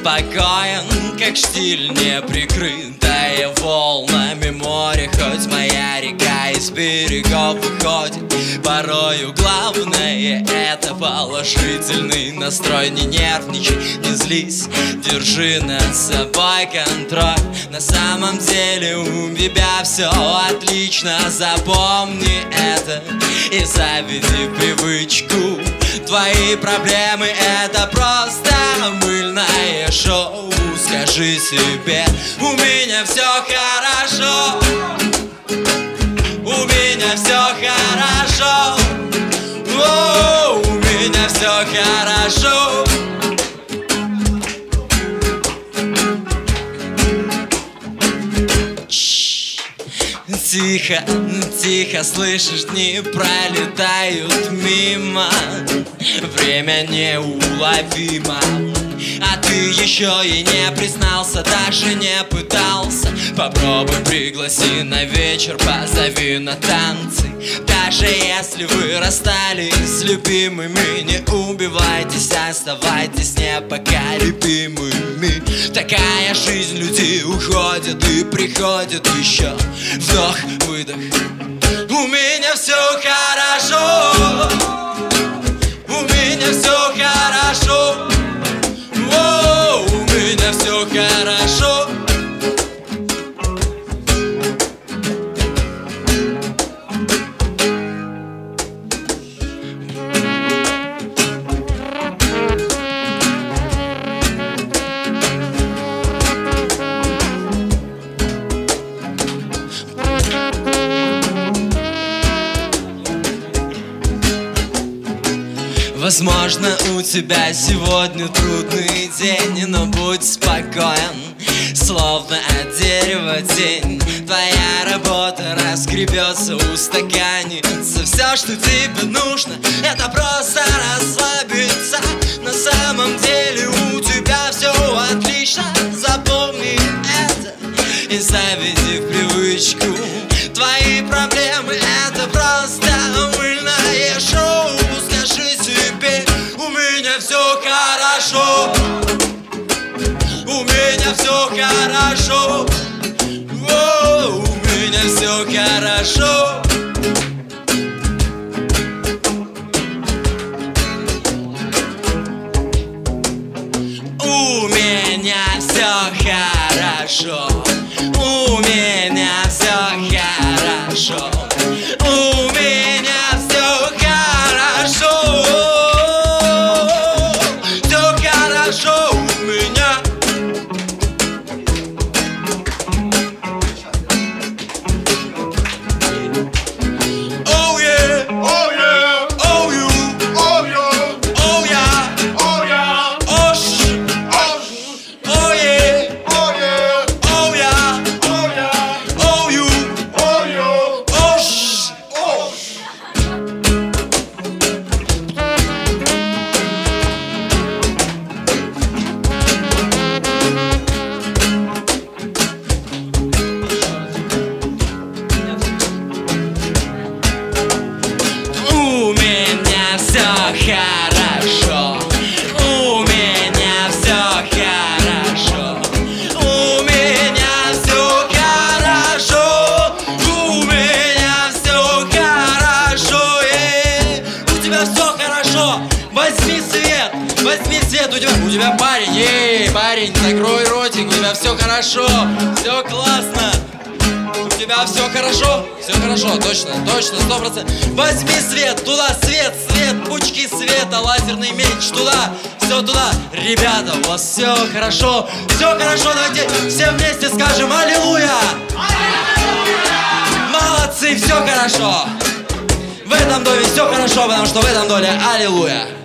спокоен, как штиль неприкрытая волнами море. Хоть моя река из берегов выходит, порою главное — это положительный настрой. Не нервничай, не злись, держи над собой контроль. На самом деле у тебя все отлично, запомни это и заведи привычку. Твои проблемы — это просто мыльное шоу. Скажи себе: у меня все хорошо, у меня все хорошо, о, у меня все хорошо. Тихо, тихо, слышишь, дни пролетают мимо, время неуловимо, а ты еще и не признался, даже не пытался. Попробуй, пригласи на вечер, позови на танцы. Даже если вы расстались с любимыми, не убивайтесь, оставайтесь непоколебимыми. Такая жизнь, люди уходят и приходят еще. Вдох, выдох. У меня все хорошо, у меня все хорошо, о, у меня все хорошо. Возможно, у тебя сегодня трудный день, но будь спокоен, словно от дерева тень. Твоя работа разгребется, устаканится. Все, что тебе нужно, это просто расслабиться. На самом деле у тебя все отлично, запомни это и заведи в привычку. Твои проблемы — это просто мыльное шоу. Скажи себе: у меня все хорошо, у меня все хорошо, о, у меня все хорошо. У меня все хорошо, у меня все хорошо, у меня все хорошо, все хорошо у меня. Oh yeah, oh yeah, oh you, oh you, oh yeah, oh yeah, oh sh, oh yeah, oh yeah, oh yeah, oh yeah, oh you, oh you, oh sh, oh. У меня все хорошо, у меня все хорошо, у меня все хорошо, у меня все хорошо, у тебя все хорошо. Возьми свет, у тебя парень, парень, закрой ротик, у тебя все хорошо, все классно. У тебя все хорошо, точно, 100%. Возьми свет, туда свет, пучки света, лазерный меч, туда, все туда. Ребята, у вас все хорошо, давайте все вместе скажем аллилуйя. Молодцы, все хорошо. В этом доме все хорошо, потому что в этом доме аллилуйя.